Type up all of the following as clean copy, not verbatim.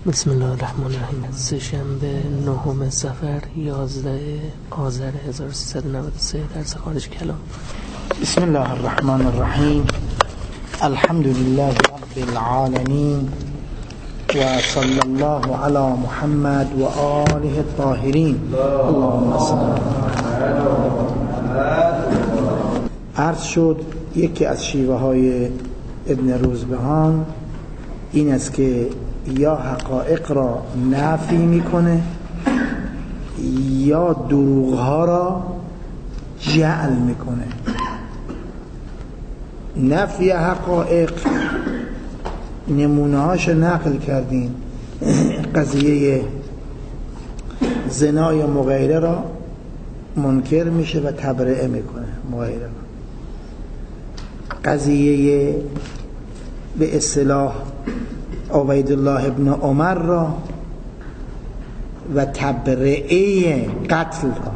بسم الله الرحمن الرحیم. سه‌شنبه 9 صفر 11 آذر 1393 درس خارج کلام. بسم الله الرحمن الرحیم. الحمد لله رب العالمین و صلی الله علی محمد و آله الطاهرین. اللهم صل. عرض شد یکی از شیوه های ابن روزبهان این است که یا حقایق را نفی میکنه یا دروغ ها را جعل میکنه. نفی حقایق نمونه هاش نقل کردیم. قضیه زنای مغیره را منکر میشه و تبرئه میکنه مغیره را. قضیه به اصطلاح عبیدالله ابن عمر را و تبرئه قتل را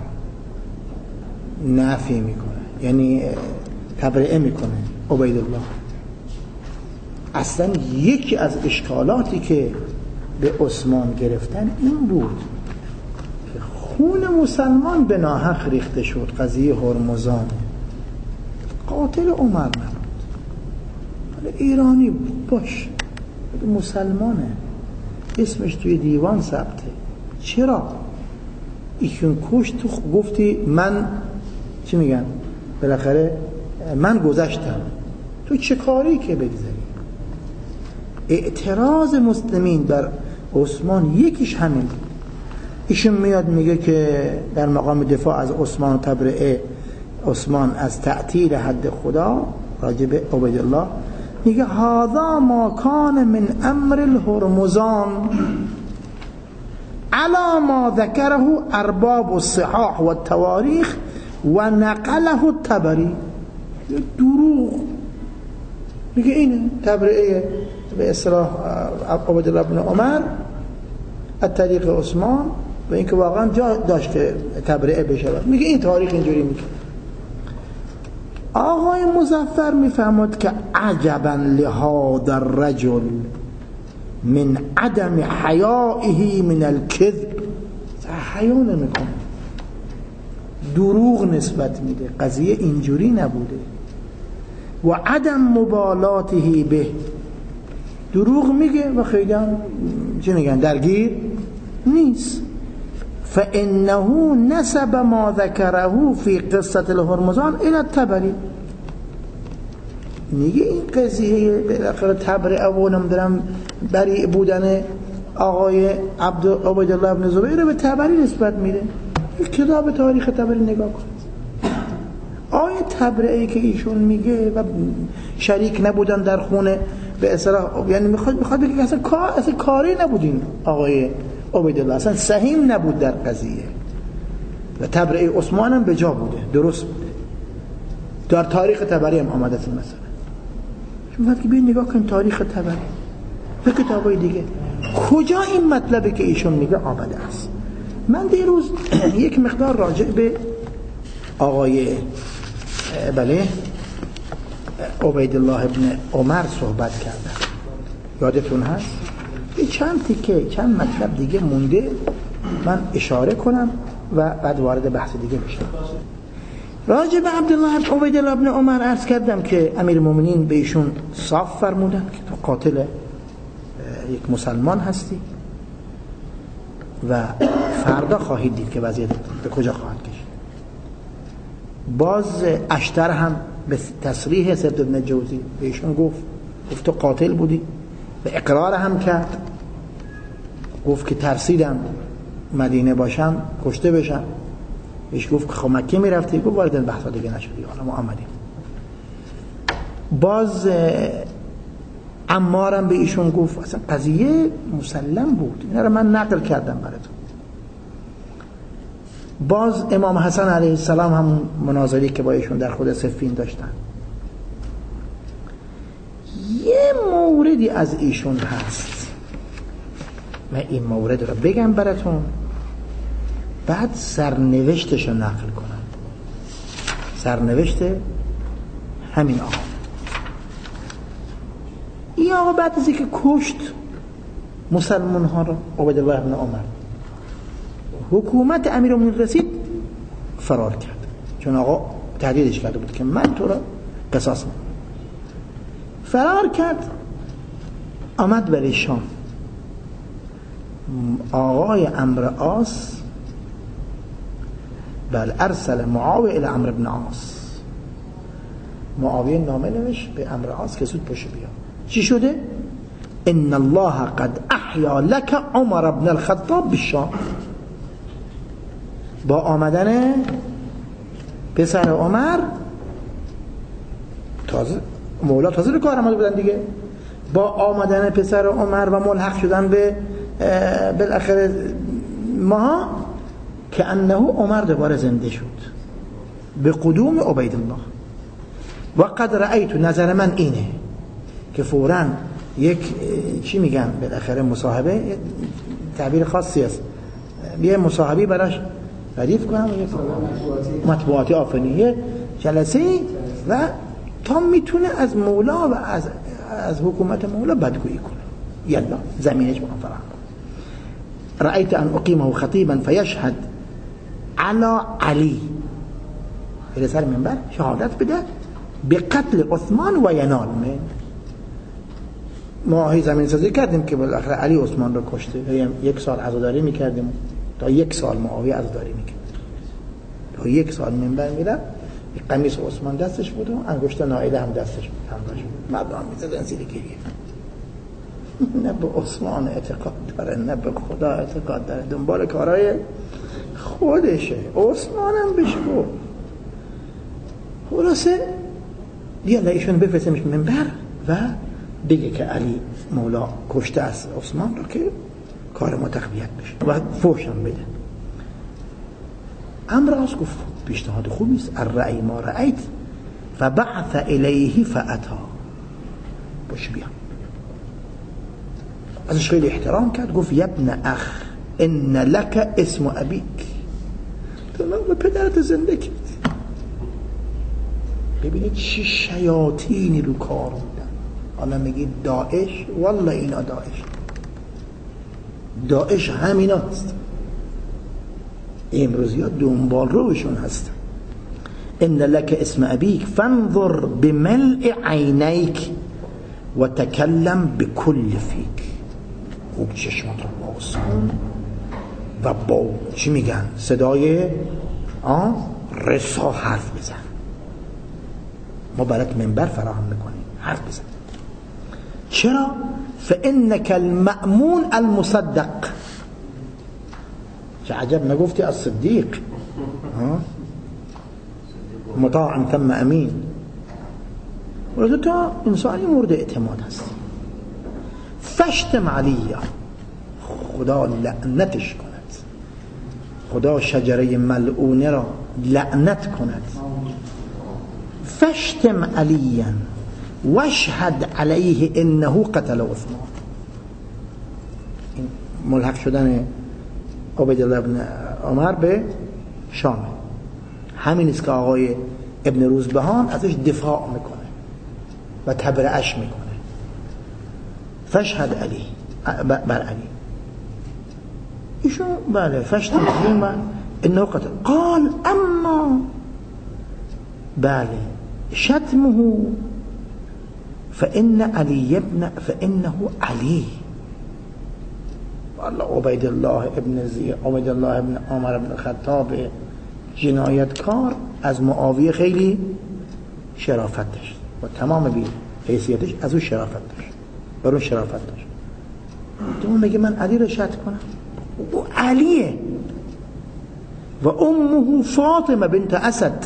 نفی میکنه، یعنی تبرئه میکنه عبیدالله. اصلا یکی از اشکالاتی که به عثمان گرفتن این بود که خون مسلمان به ناحق ریخته شد. قضیه هرمزان قاتل عمر نبود، ایرانی بود، باش مسلمانه، اسمش توی دیوان ثبته. چرا ایشون کشت؟ تو گفتی من چی میگن بالاخره من گذشتم، تو چه کاری که بگذاری؟ اعتراض مسلمین در عثمان یکیش همین بود. ایشون میاد میگه که در مقام دفاع از عثمان و تبرئه عثمان از تعطیل حد خدا راجب عبیدالله میگه هذا ما کان من امر الهرمزان علی ما ذکره ارباب الصحاح و التواریخ و نقله الطبری. دروغ میگه اینه تبرئه به اصطلاح عبیدالله بن عمر از طریق عثمان و اینکه واقعا جا داشت که تبرئه بشه. میگه این تاریخ اینجوری میگه. آقای مظفر میفهمد که عجبا لهذا الرجل من عدم حیائه من الكذب. حیا نمیکنه، دروغ نسبت میده، قضیه اینجوری نبوده. و عدم مبالاته به، دروغ میگه و خیلی هم چی میگن درگیر نیست. فانه نسب ما ذکره فی قصه الهرمزان الی الطبری. میگه این قضیه بالاخره تبرئه و نمیدونم بری بودن آقای عبیدالله ابن زبیر به طبری نسبت میده. کتاب تاریخ طبری نگاه کن. آیه تبرئه که ایشون میگه و شریک نبودن در خونه به اصطلاح، یعنی میخواد بگه اصلا کاری نبودین آقای عبیدالله، اصلا سهیم نبود در قضیه و تبرئه عثمان هم به جا بوده، درست بوده. در تاریخ طبری هم آمده است. مثلا شما وقتی بیاین نگاه کن تاریخ طبری و کتابای دیگه کجا این مطلبی که ایشون میگه آمده است. من دیروز یک مقدار راجع به آقای عبیدالله ابن عمر صحبت کردم، یادتون هست؟ چند تیکه چند مطلب دیگه مونده، من اشاره کنم و بعد وارد بحث دیگه بشم. راجع به عبیدالله ابن عمر عرض کردم که امیرالمومنین به ایشون صاف فرمودن که تو قاتل یک مسلمان هستی و فردا خواهید دید که وضعیت به کجا خواهد کشید. باز اشتر هم به تصریح سید ابن جوزی به ایشون گفت تو قاتل بودی و اقرار هم کرد. گفت که ترسیدم مدینه باشم کشته بشم. بهش گفت که خب مکه میرفتی؟ گفت وارد بحث دیگه نشدی، حالا ما آمدیم. باز عمارم به ایشون گفت اصلا قضیه مسلم بود. اینا رو من نقل کردم براتون. باز امام حسن علیه السلام هم مناظری که با ایشون در خود صفین داشتن. یه موردی از ایشون هست، من این مورد رو بگم براتون، بعد سرنوشتش رو نقل کنم. سرنوشت همین آقا. این آقا بعد از اینکه کشت مسلمان ها را عبیدالله ابن عمر حکومت امیرالمومنین رسید فرار کرد، چون آقا تهدیدش کرده بود که من تو را قصاص میکنم. فرار کرد، آمد برای شام. آقای عمرو عاص بل ارسل معاویه الى عمرو بن عاص، معاویه نامه نوشت به عمرو عاص که زود پشت بیا. چی شده؟ ان الله قد احیا لك عمر بن الخطاب بالشام. با آمدن پسر عمر، تازه مولا تازه رو کار آمده بودن دیگه، با آمدن پسر عمر و ملحق شدن به بالاخره ما که انه عمر دوباره زنده شد به قدوم عبیدالله. و قد رأیت، نظر من اینه که فوراً یک چی میگن بالاخره مصاحبه، تعبیر خاصی است، یه مصاحبی براش ردیف کنم، مطبوعاتی آفرینیه جلسه و تا میتونه از مولا و از حکومت مولا بدگویی کنه. یلا زمینش فراهم کن. رأیت ان اقیمه خطیبا فیشهد علی علی، به سر منبر شهادت بده به قتل عثمان و ینال من. ما هی زمین سازی کردیم که بالاخره علی عثمان رو کشته، یک سال عزاداری میکردیم، تا یک سال معاویه عزاداری میکرد، تا یک سال منبر میرفت، قمیص عثمان دستش بود و انگشت نائله هم دستش بود، همراهش بود، مردم میزدن زیر گریه. نه به عثمان اعتقاد داره نه به خدا اعتقاد داره، دنبال کارهای خودشه. عثمان هم بهش گفت خلاصه دیگه ایشون بفرستیمش منبر و بگه که علی مولا کشته است عثمان رو که کار ما تقویت بشه و فوشم بده. عمرو عاص گفت پیشنهاد خوبی است، الرأی ما رأیت فبعث الیه فاتا، باشه بیا. ازش خیلی احترام کرد، گفت یبن اخ ان لک اسم ابیک، تو نام پدرت زنده کرد. ببینید چه شیاطینی رو کار بودن. حالا میگید داعش، والله اینا داعش همین هست، امروزی ها دنبال روشون هستن. ان لک اسم ابیک فانظر بملء عینیک و تکلم بکل فیک. خوب چشمات رو باز کن و با چی میگن صدای رسا حرف بزن، ما برات منبر فراهم میکنیم، حرف بزن. چرا؟ فانک المأمون المصدق. چه عجب نگفتی الصدیق، مطاع ثم امین. ولی تو انسانی مورد اعتماد هستی. فشتم علیه، خدا لعنتش کند، خدا شجره ملعونه را لعنت کند. فشتم علیه واشهد علیه انه قتل عثمان. این ملحق شدن عبیدالله ابن عمر به شام همین است که آقای ابن روزبهان ازش دفاع میکنه و تبرئه‌اش میکنه. فشهد علی بر علی، ایشون بله فشتم علی انه قتل. قال اما بله شتمه فإن علی ابن فإنه علی. والله عبیدالله ابن عمر ابن خطاب جنایتکار از معاویه خیلی شرافت داشت و تمام بی حیثیتش از اون شرافت داشت، برون شرافت داشت. تو میگه من علی رو شتم کنم؟ او علیه و امه فاطمه بنت اسد،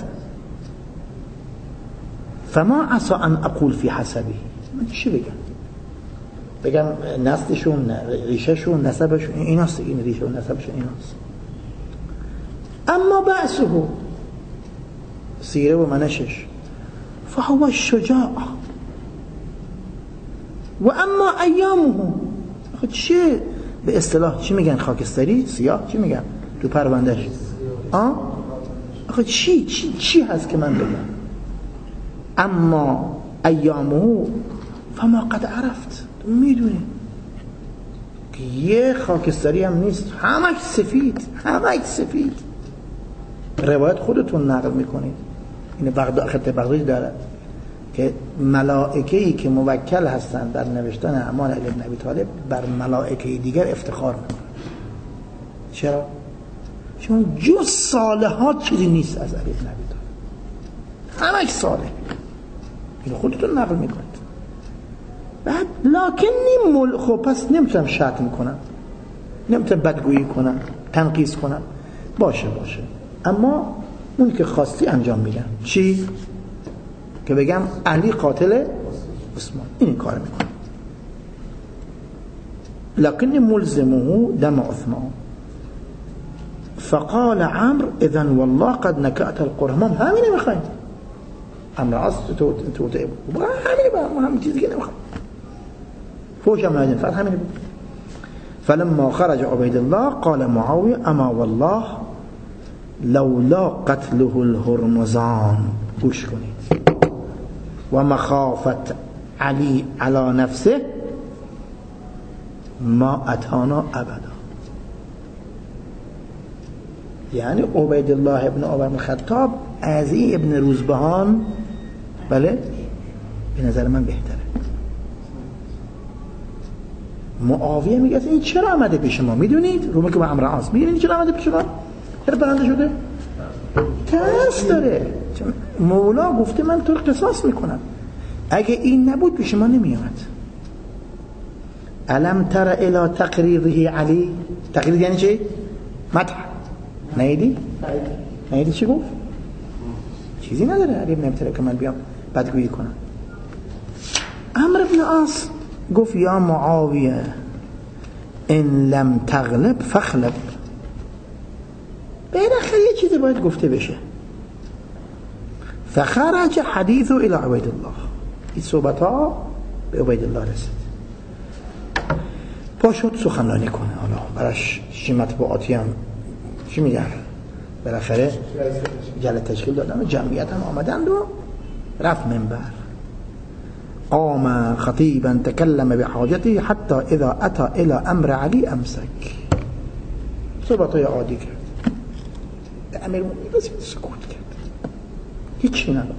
فما عسى ان اقول في حسبه. من چی بگم نسلشون، ریشهشون، نسبشون ایناست، این ریشه و نسبشون ایناست. اما بعثه سیره و منشش فهو الشجاع و اما ایامه. چه به اصطلاح چی میگن؟ خاکستری سیاه چی میگن تو پروندهش؟ آخه چی هست که من بگم؟ اما ایامه فما قد عرفت، میدونی که یه خاکستری هم نیست، همش سفید. روایت خودتون نقل میکنید، این خط بغدادی داره که ملائکه‌ای که موکل هستند در نوشتن اعمال علی بن ابی طالب بر ملائکه دیگر افتخار میکنند. چرا؟ چون جز صالحات چیزی نیست از علی بن ابی طالب، همش صالح. اینو خودتون نقل میکنید. بعد لکن خب پس نمیتونم شتم کنم، نمیتونم بدگویی کنم، تنقیص کنم. باشه اما اون که خواستی انجام میدم. چی؟ که بگم علی قاتل عثمان، این کار میکنم. لكن ملزمه دم عثمان. فقال عمرو اذن والله قد نكأت القرآن. همینه میخوایم عمرو عاص تو همین چیزی که نمیخوایم، فوش هم نایدین، فقط همینه بود. فلما خرج عبید الله قال معاویه اما والله لولا قتله الهرمزان، گوش کنید، و مخافت علی علی نفسه ما اتانا ابدا. یعنی عبید الله ابن عمر بن خطاب از این ابن روزبهان بله به نظر من بهتره. معاویه میگه این چرا آمده پیش ما؟ میدونید رومه که با عمرو عاص میدونید چرا آمده پیش ما؟ چرا برنده شده؟ ترس داره. مولا گفته من تو رو قصاص میکنم. اگه این نبود پیش ما نمیاد. الم تر الی تقریره علی. تقریر یعنی چی؟ مدح. نیدی چی گفت؟ چیزی نداره علی ابن ابی طالب که من بیام بدگویی کنم. عمرو بن عاص گفت یا معاویه ان لم تغلب فاخلب. بالاخره یه چیزی باید گفته بشه. فخرج حدیث الى عبید الله. این صحبت ها به عبید الله رسید. پاشد سخنرانی کنه. حالا براش چی مطبوعاتی هم چی میگن؟ بالاخره جلسه تشکیل دادن و جمعیت هم آمدند و رفت منبر. قام خطيبا تكلم بحاجته حتى اذا اتى الى امر علی امسك. صحبتای عادی کرد. امیر مومنین بس سکوت کرد، هیچی نگفت.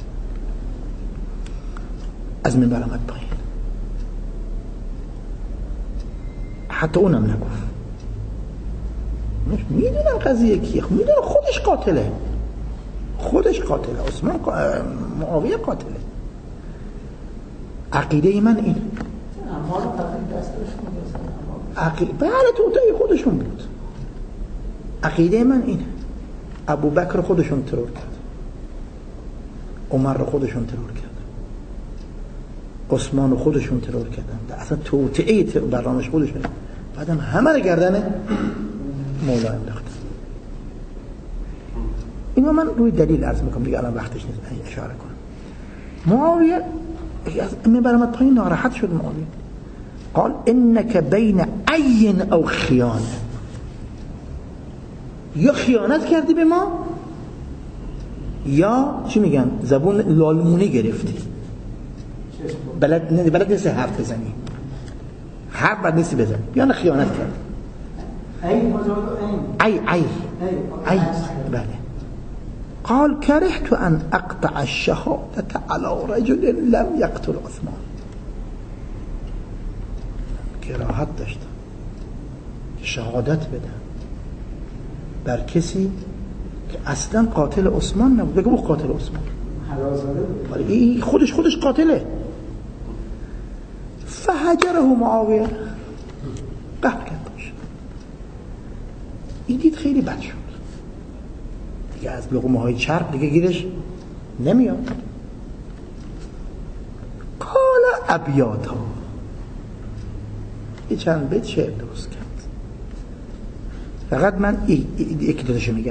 از منبر آمد پایین، حتی اونم نگفت. میدونم قضیه کیه، میدونم خودش قاتله، عثمان معاویه قاتله. عقیده من اینه. بله توتای خودشون بود. عقیده من اینه. ابو بکر خودشون ترور کرد، عمر خودشون ترور کرد، عثمان خودشون ترور کردن. اصلا توطئه برنامه‌اش خودشون. بعدم همه رو گردن مولا انداختن. اینو من روی دلیل عرض میکنم دیگه، الان وقتش نیست اشاره کنم. معاویه من برامت پایین ناراحت شد. معاویه قال انك بین عین او خیانه. یا خیانت کردی به ما یا چی میگن زبون لالمونی گرفتی. بلد نیست حرف بزنی، حرف بلد نیستی بزنی، یا خیانت کردی. ای بله. قال كرهت ان اقطع الشهادة على رجل لم يقتل عثمان. کراهت داشتم شهادت بدم بر کسی که اصلا قاتل عثمان نبود. بگو قاتل عثمان، ولی خودش قاتله. فهجره معاویه، قهر کرد. این دید خیلی بد شد دیگه، از لقمه های چرب دیگه گیرش نمیاد. قال ابیاتا، یه چند بیت شعر درست کرد. فقط من یکی دوتاشو میگم.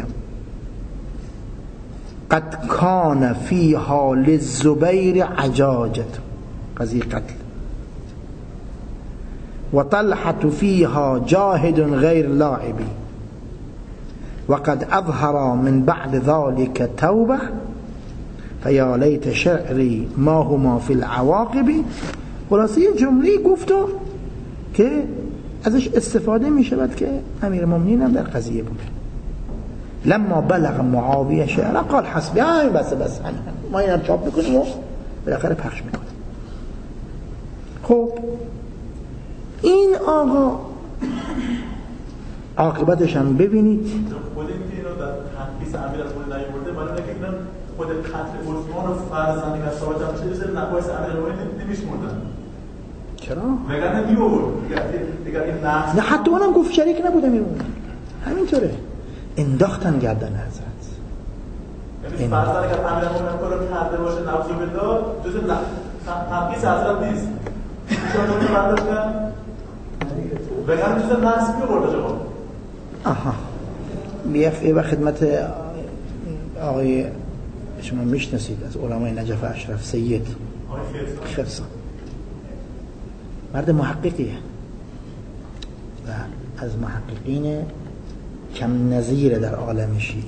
قد کان فی حال الزبیر عجاجت، قضیه قتل، و طلحة فیها جاهد غیر لاعبی، وقد اظهر من بعد ذلك توبه، فیا لیت شعری ما هما فی العواقب. خلاصه یه جمله گفتو که ازش استفاده میشه که امیرالمومنین هم در قضیه بوده. لما بلغ معاویه شعر قال حسبی، بس ما اینم چاپ میکنیم و بالاخره پخش میکنیم. خب این آقا عاقبتش هم ببینید. خود اینکه اینو در تنفیس امیرالمومنین نیورده، ولی اینکه اینا خود قتل عثمان و فرزند کساوات هم چه بسیار نباید امیرالمومنین نمیشمردن. چرا؟ وگرنه میورد دیگر این نقص. نه حتی اونم گفت شریک نبودم میمونه. همینطوره انداختن گردن حضرت. یعنی فرزند اگر امیرالمومنین کارو کرده باشه نعوذ بالله جزء تنفیس حضرت نیست. چون برداشتن وگرنه جزء نقص میورد جواب. آها یه وقت خدمت آقای شما میشناسید از علمای نجف اشرف سید خرسان، مرد محققیه و از محققین کم نظیر در عالم شیعی.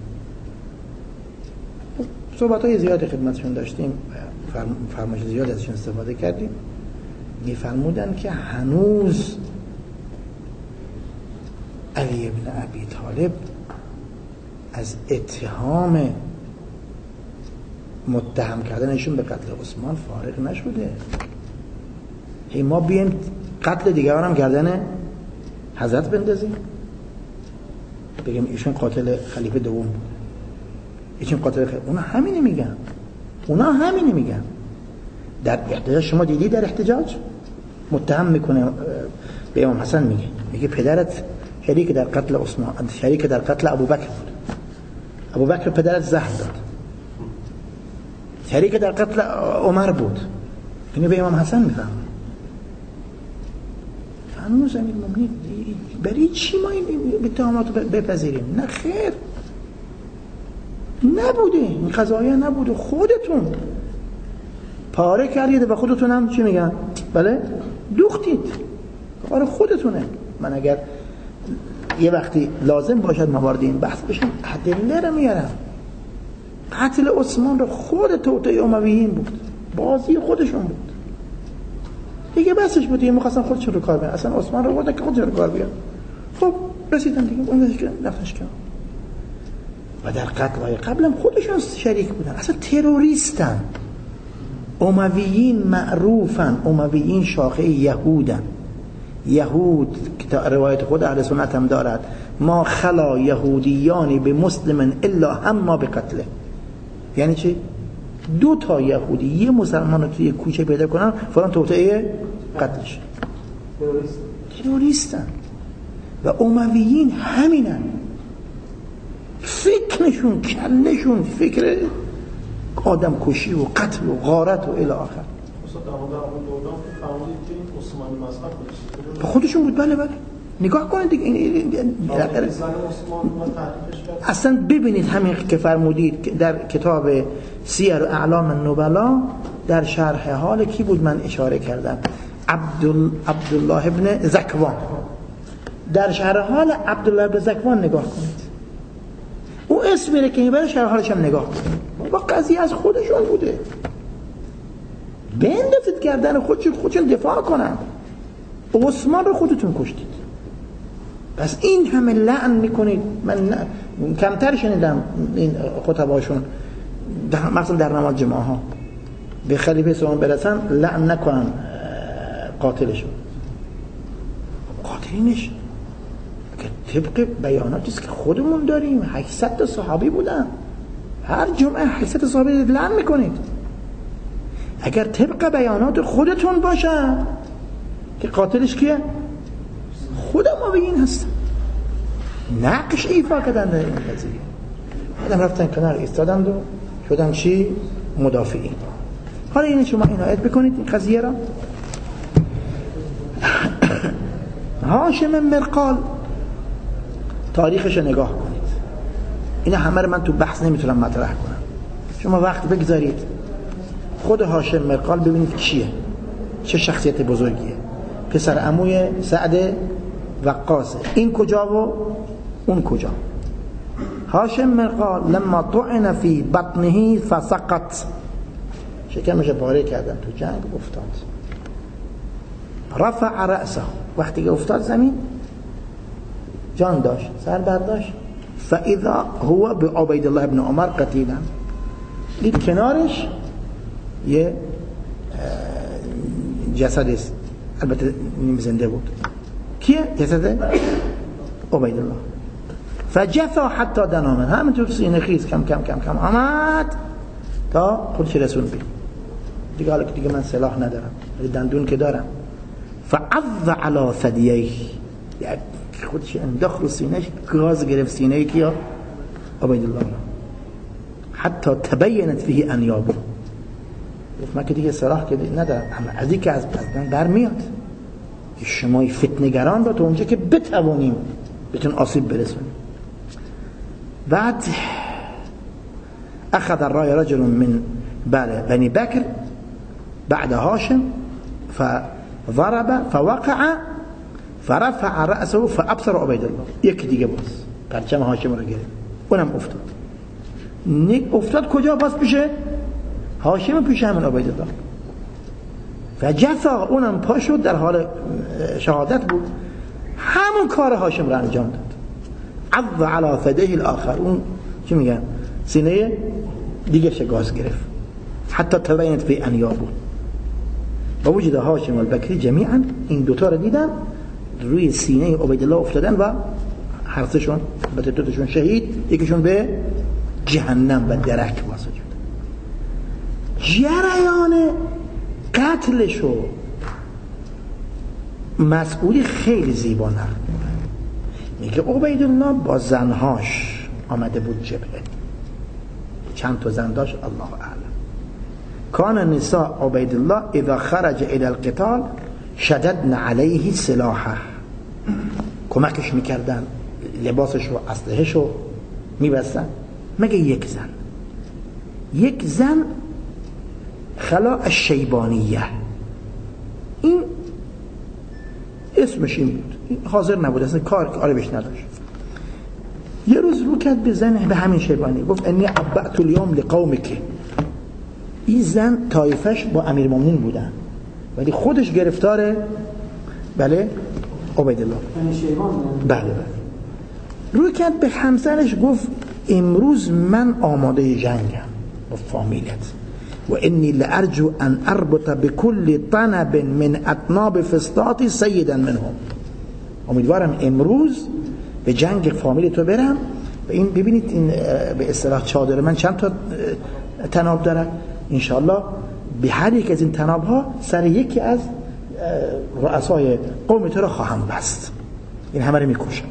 صحبت‌های زیادی خدمتشون داشتیم، فرمایش زیاد ازشون استفاده کردیم. می‌فرمودن که هنوز علی ابن ابی طالب از اتهام متهم کردنشون به قتل عثمان فارغ نشده. ما بیایم قتل دیگران هم گردن حضرت بندازیم، بگیم ایشون قاتل خلیفه دوم بود، ایشون قاتل خلیفه. اونا همینه میگن. در احتجاج شما دیدی، در احتجاج متهم میکنه به امام حسن، میگه پدرت شریک در قتل عثمان، شریک در قتل ابوبکر بود، ابوبکر پدرت زهر داد، شریک در قتل عمر بود. اینو به امام حسن میفهم. هنوز امیرالمومنین برای چی ما این اتهامات رو بپذیریم؟ نه خیر، نبوده، این قضایا نبوده، خودتون پاره کردید و خودتون هم چی میگن؟ بله دوختید، کار خودتونه. من اگر یه وقتی لازم باشد موارد این بحث بشم ادله رو میارم. قتل عثمان رو خود توطئه امویین بود، بازی خودشون بود دیگه، بسش بود دیگه، می‌خواستن خودشون رو کار بیارن. اصلا عثمان رو بردن که خودشون رو کار بیارن. خب رسیدن دیگه، اون نفتش کردن. و در قتل‌های قبل هم خودشون شریک بودن. اصلا تروریستن. امویین معروفن، امویین شاخه یهودن. یهود که روایت خود اهل سنت هم دارد، ما خلا یهودیانی به مسلم الا هم به قتله. یعنی چی؟ 2 یهودی یه مسلمان رو توی کوچه پیدا کنن فلان توطئه قتلش. تروریستن. و امویین همینن، فکرشون کلشون فکر آدم کشی و قتل و غارت و الی آخر. خودشون بود. بله نگاه کنید دیگه. اصلا ببینید همین که فرمودید در کتاب سیر اعلام النبلا در شرح حال کی بود من اشاره کردم؟ عبدالله ابن زکوان. در شرح حال عبدالله ابن زکوان نگاه کنید، او اسم میره که میبره، شرح حالش هم نگاه کنید. با قضیه از خودشون بوده. بندازید گردن خودشون دفاع کنن. عثمان رو خودتون کشتید، پس این همه لعن میکنید. من کمتر شنیدم این خطباشون مثلا در نماز جمعه ها به خلیفه سوم برسن لعن نکنن قاتلشون. قاتلینش که طبق بیاناتی است که خودمون داریم 800 تا صحابی بودن، هر جمعه 800 تا صحابی لعن میکنید. اگر طبق بیانات خودتون باشه که قاتلش کیه؟ خود ما بگین هست. نقش ایفا کردن در این قضیه. آدم رفتن کنار ایستادند و شدن چی؟ مدافعین. حالا این شما عنایت بکنید این قضیه را. هاشم مرقال تاریخش نگاه کنید. اینا همه رو من تو بحث نمیتونم مطرح کنم. شما وقت بگذارید خود هاشم مرقال ببینید کیه، چه شخصیت بزرگیه. پسر عموی سعد وقاصه. این کجا و اون کجا. هاشم مرقال لما طعن فی بطنه فسقط، شکمش پاره کردن تو جنگ افتاد. رفع رأسه، وقتی که افتاد زمین جان داشت، سر برداشت، فاذا هو بعبید الله ابن عمر قتیلا، دید کنارش یه جسد است، البته نیم زنده بود. کیه؟ جسد عبید الله. فجثا حتی دنا من، همینطور سینه خیز کم کم کم کم آمد تا خودش رسون بید. دیگه حالا که دیگه من سلاح ندارم ولی دندون که دارم. فعض علی ثدییه، خودش انداخت رو سینهش، گاز گرفت سینه کیا؟ عبید الله. حتی تبینت فیه انیابه، من که دیگه سلاح که ندارم، اما از این که از من برمیاد که شمای فتنگران را تا اونجا که بتوانیم بتون آسیب برسونیم. بعد اخذ الرای رجل من بني بکر بعد هاشم فضرب فوقع فرفع رأسه فابصر عبید الله. یک دیگه باز پرچم هاشم رو گرفت، اونم افتاد کجا؟ باز پیشه هاشم، پیش همین عبید الله. فجثا، اونم پا شد، در حال شهادت بود، همون کار هاشم را انجام داد. عض علی ثدیه الاخر، اون چی میگن؟ سینه دیگه گاز گرفت. حتی تبینت فی انیابه. با وجود هاشم و البکری جمیعا این دوتا رو دیدن روی سینه عبید الله افتادن و هر سهشون البته دوتاشون شهید، یکیشون به جهنم و درک واسه شد. جریان قتلشو مسئولی خیلی زیبا نقل میگه عبید الله با زنهاش آمده بود جبهه، چند تا زن داشت، الله اعلم. کان نساء عبید الله اذا خرج الى القتال شددن علیه سلاحه، کمکش میکردن، لباسش و اسلحه‌ش رو میبستن. مگه یک زن خلا الشیبانیه، این اسمش این بود، این حاضر نبود، اصلا کاری بهش نداشت. یه روز رو کرد به زن، به همین شیبانی، گفت انی عبأت اليوم لقومک. این زن طایفش با امیرالمومنین بودن ولی خودش گرفتاره، بله، عبید الله. بله. رو کرد به همسرش گفت امروز من آماده جنگم با فامیلت و انی لارجو ان اربط بكل طنب من اطناب فسطاط سیدا منهم. امیدوارم امروز به جنگ فامیل تو برم. و این ببینید این به اصطلاح چادر من چند تا تناب داره، انشاءالله به هر یک از این تناب ها سر یکی از رؤسای قوم تو را خواهم بست، این همه رو میکشم.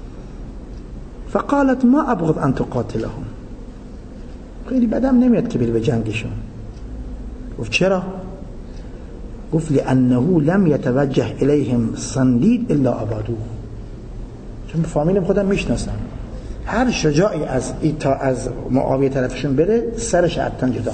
فقالت ما ابغض ان تقاتلهم، خیلی بدم نمیاد که بری به جنگشون. گفت چرا؟ گفت لانه لم يتوجه الیهم صندید الا ابادوه، چون فامیلم خودم میشناسم، هر شجاعی از تا از معاویه طرفشون بره سرش حتما جدا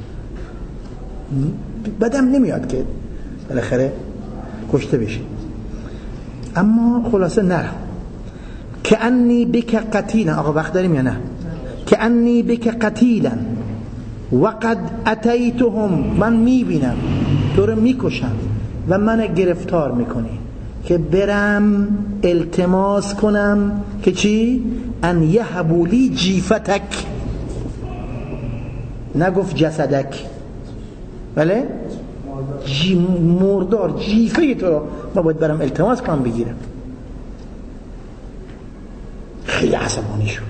بدم نمیاد که بالاخره کشته بشه. اما خلاصه نرم. کأنی بک قتیلا، آقا وقت داریم یا نه؟ کأنی بک قتیلا وقد اتیتهم، من میبینم تو رو میکشم و من گرفتار میکنی که برم التماس کنم که چی؟ ان یهبولی جیفتک، نگفت جسدک، بله؟ مردار جیفه تو رو ما باید برم التماس کنم بگیرم. خیلی عصبانی شد،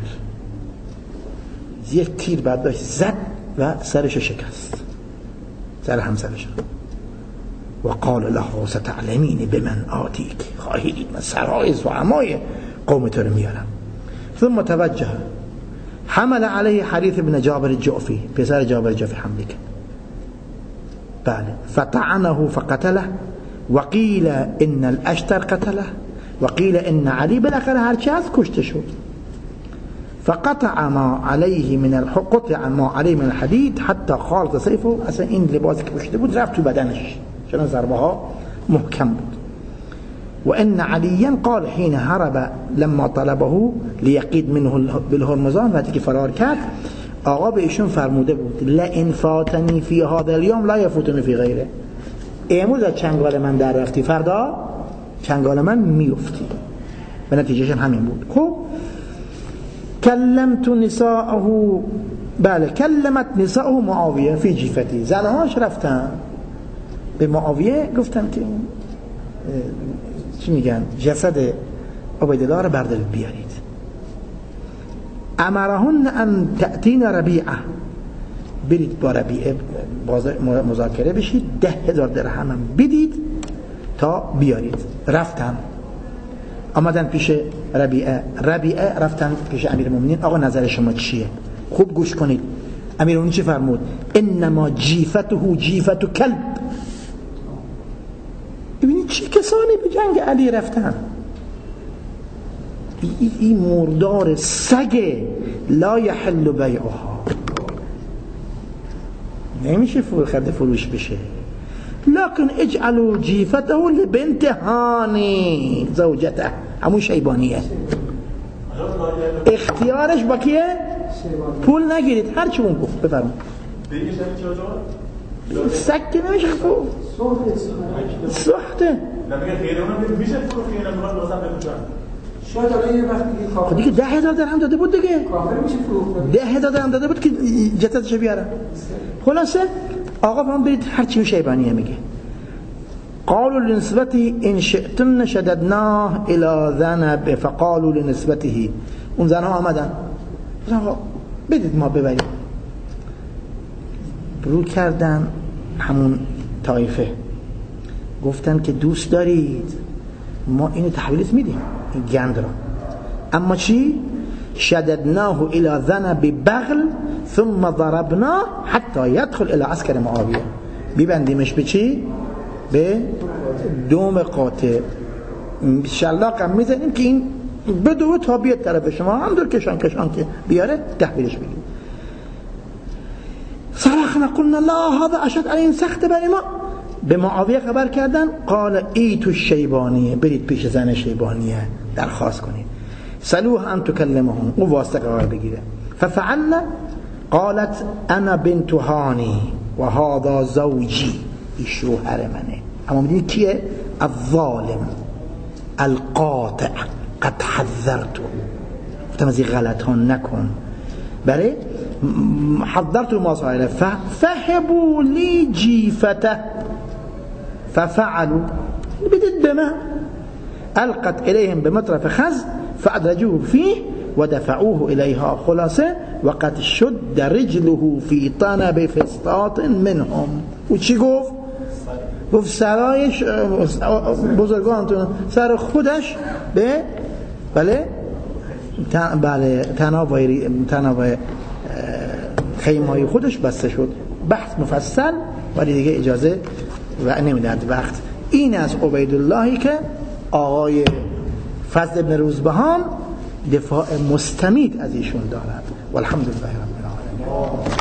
یک تیر برداشت زد و سرش شکست، سر همسرش. و قال له ستعلمین بمن آتیک، خواهی دید من سرهای زعمای قوم تو رو میارم. ثم توجه حمل علیه حریث ابن جابر الجعفی، پسر جابر الجعفی حمله کرد، بله، فطعنه فقتله وقیل ان الاشتر قتله وقیل ان علی، بالاخره هرچی از کشته شد. فقطع ما علیه من قطع ما علیه من الحدید حتی خالط سیفه، اصلا این لباسی که پوشیده بود رفت تو بدنش چون ضربه ها محکم بود. و ان علیا قال حين هرب لما طلبه لیقید منه بالهرمزان، وقتی که فرار کرد آقا به ایشون فرموده بود لئن فاتنی فی هذا اليوم لا یفوتنی فی غیره، امروز از چنگال من در رفتی فردا چنگال من میفتی. به نتیجهش همین بود. خب کلمت نساءه، بله کلمت نساءه معاویه فی جیفتی، زنهاش رفتن به معاویه گفتن که چی میگن جسد عبیدالله رو بردارید بیارید. امرهن ان تأتین ربیعه، برید با ربیعه مذاکره بشید، 10,000 درهم بدید تا بیارید. رفتن آمدن پیش ربیعه رفتن پیش امیرالمومنین. آقا نظر شما چیه؟ خوب گوش کنید. امیرالمومنین چی فرمود؟ انما جیفته جیفت کلب. ببینید چه کسانی به جنگ علی رفتن. این مردار سگ لا یحل بیعها، نمیشه خرد فروش بشه. لكن اجعلوا جیفته لبنت هانی زوجته، همون شیبانیه. اختیارش با کیه؟ پول نگیرید، هر چی اون گفت بفرمایید. سگ که نمیشه خوب سخته. شاید الان یه وقتی خب دیگه 10,000 درهم داده بود دیگه، کامل میشه فروخت. 10,000 درهم داده بود که جسدش بیارن. خلاصه آقا فرمان برید هر چی شیبانیه میگه. قالوا لنسبته ان شئتن شددناه الى ذنب فقالوا لنسبته. اون زنها آمدن آقا بدید ما ببریم. رو کردن همون طایفه، گفتن که دوست دارید ما اینو تحویلت میدیم این گند را، اما چی؟ شددناه الى ذنب بغل ثم ضربناه حتی يدخل الى عسكر معاویه. بیبندیمش به چی؟ به دوم قاطع، شلاق هم میزنیم که این بدوه تا بیاد طرف شما، هم دور کشان که بیاره تحویلش بگیم. صرخنا قلنا لا هذا اشد عليهم سخت برای ما. به معاویه خبر کردن. قال ایتو الشیبانیه، برید پیش زن شیبانیه درخواست کنید. سلوها ان تکلمهم، او واسطه قرار بگیره. ففعلنا. قالت انا بنت هانی و هذا زوجی، این شوهر منه. اما میدونی کیه؟ الظالم القاطع قد حذرته، گفتم از این غلط ها نکن. برای حضرت ما صاحبه فهبوا لی جیفته ففعلوا، بدید به من. القت الیهم بمطرف خز فادرجوه فيه ودفعوه الیها. خلاصه وقد شد رجله فی طنب فسطاط منهم. و چی گفت؟ گفت سرایش بزرگانتون سر خودش به بله تناب خیمه‌های خودش بسته شد. بحث مفصل ولی دیگه اجازه و نمیداد وقت. این از عبیداللهی که آقای فضل ابن روزبهان دفاع مستمید از ایشون دارد. والحمدلله رب العالمین.